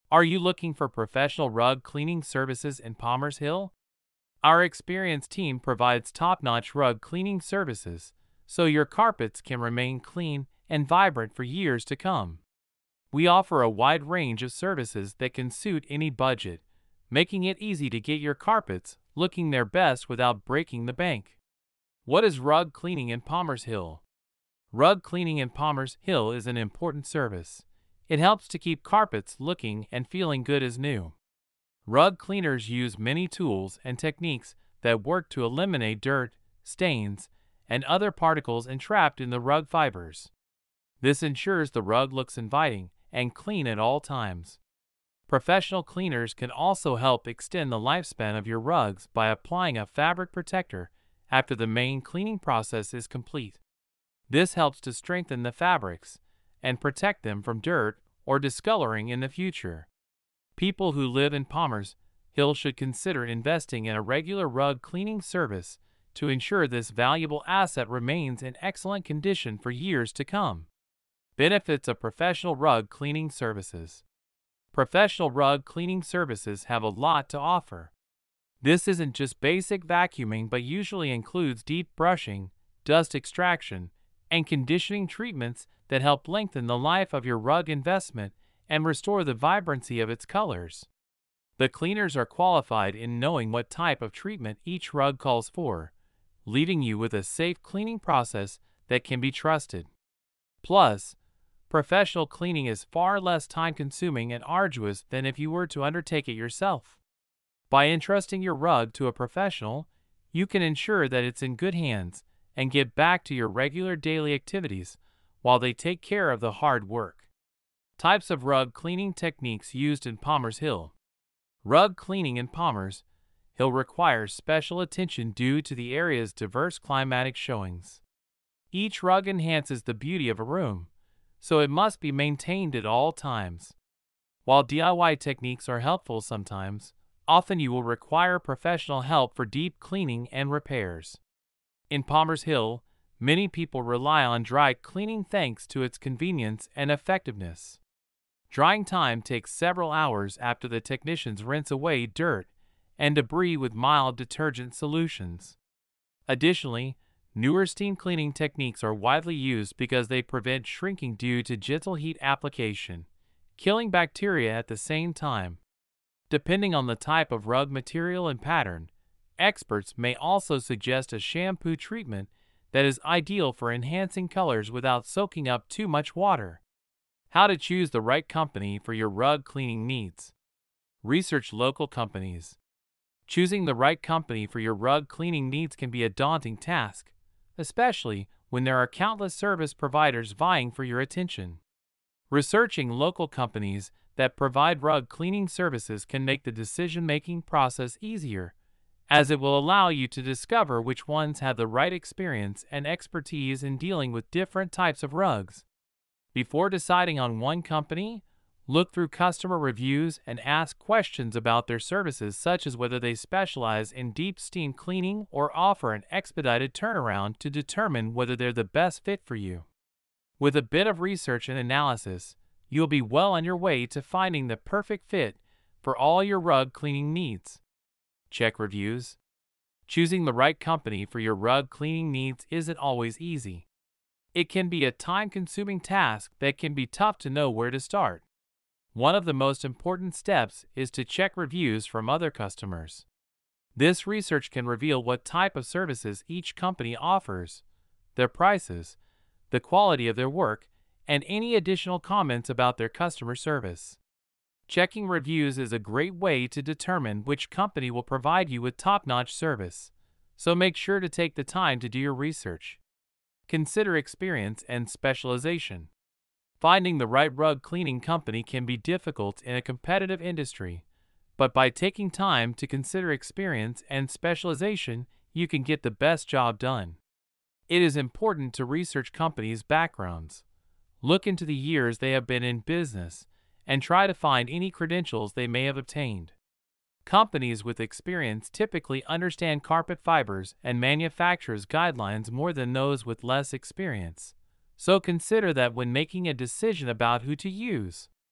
Are you looking for professional rug cleaning services in Palmer's Hill? Our experienced team provides top-notch rug cleaning services, so your carpets can remain clean and vibrant for years to come. We offer a wide range of services that can suit any budget, making it easy to get your carpets looking their best without breaking the bank. What is rug cleaning in Palmer's Hill? Rug cleaning in Palmer's Hill is an important service. It helps to keep carpets looking and feeling good as new. Rug cleaners use many tools and techniques that work to eliminate dirt, stains, and other particles entrapped in the rug fibers. This ensures the rug looks inviting and clean at all times. Professional cleaners can also help extend the lifespan of your rugs by applying a fabric protector after the main cleaning process is complete. This helps to strengthen the fabrics and protect them from dirt or discoloring in the future. People who live in Palmer's Hill should consider investing in a regular rug cleaning service to ensure this valuable asset remains in excellent condition for years to come. Benefits of professional rug cleaning services. Professional rug cleaning services have a lot to offer. This isn't just basic vacuuming but usually includes deep brushing, dust extraction, and conditioning treatments that help lengthen the life of your rug investment and restore the vibrancy of its colors. The cleaners are qualified in knowing what type of treatment each rug calls for, leaving you with a safe cleaning process that can be trusted. Plus, professional cleaning is far less time-consuming and arduous than if you were to undertake it yourself. By entrusting your rug to a professional, you can ensure that it's in good hands and get back to your regular daily activities while they take care of the hard work. Types of rug cleaning techniques used in Palmer's Hill. Rug cleaning in Palmer's Hill requires special attention due to the area's diverse climatic showings. Each rug enhances the beauty of a room, so it must be maintained at all times. While DIY techniques are helpful sometimes, often you will require professional help for deep cleaning and repairs. In Palmer's Hill, many people rely on dry cleaning thanks to its convenience and effectiveness. Drying time takes several hours after the technicians rinse away dirt and debris with mild detergent solutions. Additionally, newer steam cleaning techniques are widely used because they prevent shrinking due to gentle heat application, killing bacteria at the same time. Depending on the type of rug material and pattern, experts may also suggest a shampoo treatment that is ideal for enhancing colors without soaking up too much water. How to choose the right company for your rug cleaning needs. Research local companies. Choosing the right company for your rug cleaning needs can be a daunting task, especially when there are countless service providers vying for your attention. Researching local companies that provide rug cleaning services can make the decision-making process easier, as it will allow you to discover which ones have the right experience and expertise in dealing with different types of rugs. Before deciding on one company, look through customer reviews and ask questions about their services, such as whether they specialize in deep steam cleaning or offer an expedited turnaround, to determine whether they're the best fit for you. With a bit of research and analysis, you'll be well on your way to finding the perfect fit for all your rug cleaning needs. Check reviews. Choosing the right company for your rug cleaning needs isn't always easy. It can be a time-consuming task that can be tough to know where to start. One of the most important steps is to check reviews from other customers. This research can reveal what type of services each company offers, their prices, the quality of their work, and any additional comments about their customer service. Checking reviews is a great way to determine which company will provide you with top-notch service, so make sure to take the time to do your research. Consider experience and specialization. Finding the right rug cleaning company can be difficult in a competitive industry, but by taking time to consider experience and specialization, you can get the best job done. It is important to research companies' backgrounds. Look into the years they have been in business and try to find any credentials they may have obtained. Companies with experience typically understand carpet fibers and manufacturers' guidelines more than those with less experience, so consider that when making a decision about who to use.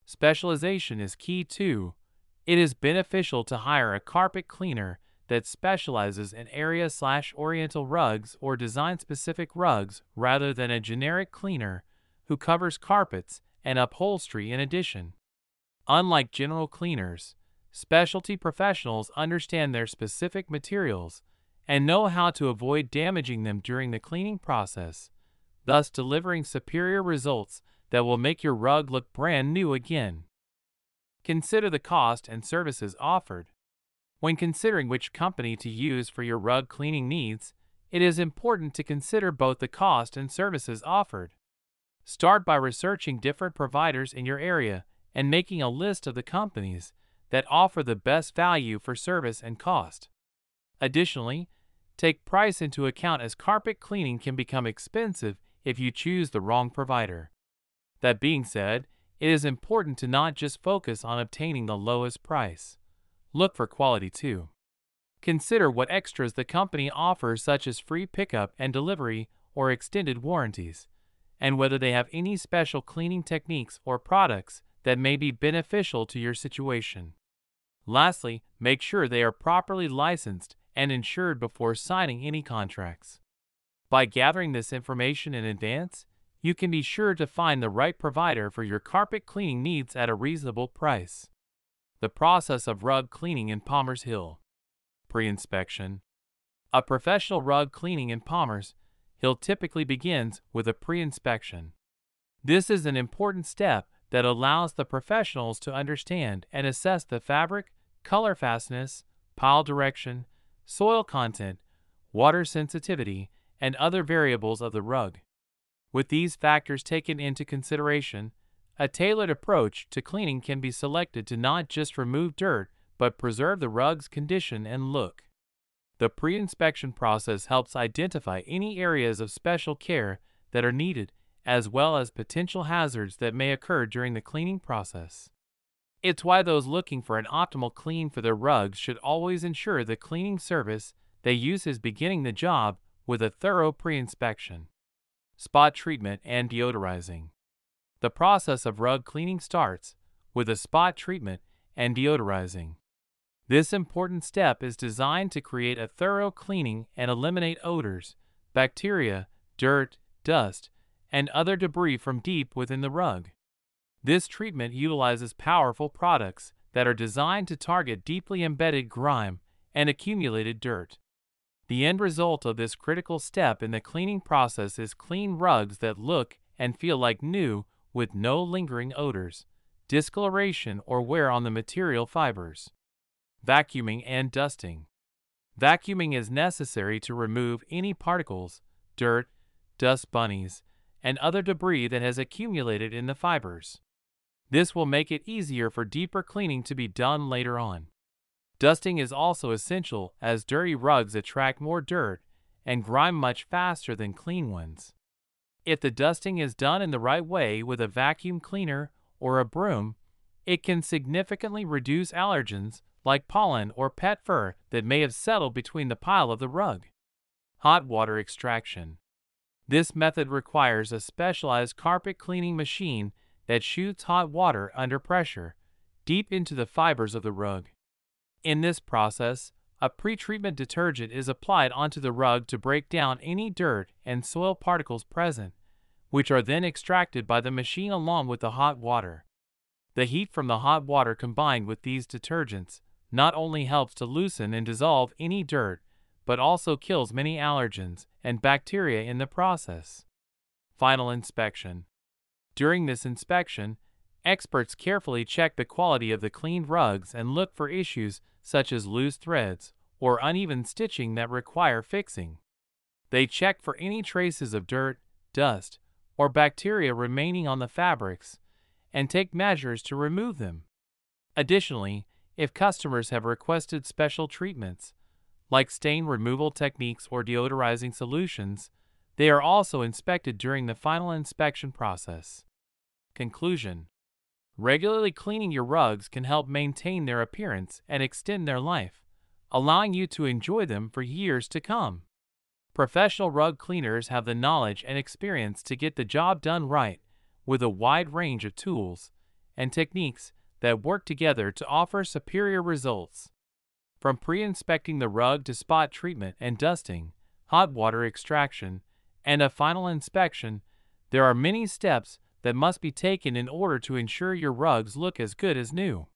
Specialization is key too. It is beneficial to hire a carpet cleaner that specializes in area/oriental rugs or design-specific rugs rather than a generic cleaner who covers carpets and upholstery in addition. Unlike general cleaners, specialty professionals understand their specific materials and know how to avoid damaging them during the cleaning process, thus delivering superior results that will make your rug look brand new again. Consider the cost and services offered. When considering which company to use for your rug cleaning needs, it is important to consider both the cost and services offered. Start by researching different providers in your area and making a list of the companies that offer the best value for service and cost. Additionally, take price into account as carpet cleaning can become expensive if you choose the wrong provider. That being said, it is important to not just focus on obtaining the lowest price. Look for quality too. Consider what extras the company offers, such as free pickup and delivery or extended warranties, and whether they have any special cleaning techniques or products that may be beneficial to your situation. Lastly, make sure they are properly licensed and insured before signing any contracts. By gathering this information in advance, you can be sure to find the right provider for your carpet cleaning needs at a reasonable price. The process of rug cleaning in Palmer's Hill. Pre-inspection. A professional rug cleaning in Palmer's Hill typically begins with a pre-inspection. This is an important step that allows the professionals to understand and assess the fabric, color fastness, pile direction, soil content, water sensitivity, and other variables of the rug. With these factors taken into consideration, a tailored approach to cleaning can be selected to not just remove dirt, but preserve the rug's condition and look. The pre-inspection process helps identify any areas of special care that are needed, as well as potential hazards that may occur during the cleaning process. It's why those looking for an optimal clean for their rugs should always ensure the cleaning service they use is beginning the job with a thorough pre-inspection. Spot treatment and deodorizing. The process of rug cleaning starts with a spot treatment and deodorizing. This important step is designed to create a thorough cleaning and eliminate odors, bacteria, dirt, dust, and other debris from deep within the rug. This treatment utilizes powerful products that are designed to target deeply embedded grime and accumulated dirt. The end result of this critical step in the cleaning process is clean rugs that look and feel like new with no lingering odors, discoloration, or wear on the material fibers. Vacuuming and dusting. Vacuuming is necessary to remove any particles, dirt, dust bunnies, and other debris that has accumulated in the fibers. This will make it easier for deeper cleaning to be done later on. Dusting is also essential as dirty rugs attract more dirt and grime much faster than clean ones. If the dusting is done in the right way with a vacuum cleaner or a broom, it can significantly reduce allergens like pollen or pet fur that may have settled between the pile of the rug. Hot water extraction. This method requires a specialized carpet cleaning machine that shoots hot water under pressure deep into the fibers of the rug. In this process, a pre-treatment detergent is applied onto the rug to break down any dirt and soil particles present, which are then extracted by the machine along with the hot water. The heat from the hot water combined with these detergents not only helps to loosen and dissolve any dirt, but also kills many allergens and bacteria in the process. Final inspection. During this inspection, experts carefully check the quality of the cleaned rugs and look for issues such as loose threads or uneven stitching that require fixing. They check for any traces of dirt, dust, or bacteria remaining on the fabrics and take measures to remove them. Additionally, if customers have requested special treatments, like stain removal techniques or deodorizing solutions, they are also inspected during the final inspection process. Conclusion. Regularly cleaning your rugs can help maintain their appearance and extend their life, allowing you to enjoy them for years to come. Professional rug cleaners have the knowledge and experience to get the job done right with a wide range of tools, and techniques that work together to offer superior results. From pre-inspecting the rug to spot treatment and dusting, hot water extraction, and a final inspection, there are many steps that must be taken in order to ensure your rugs look as good as new.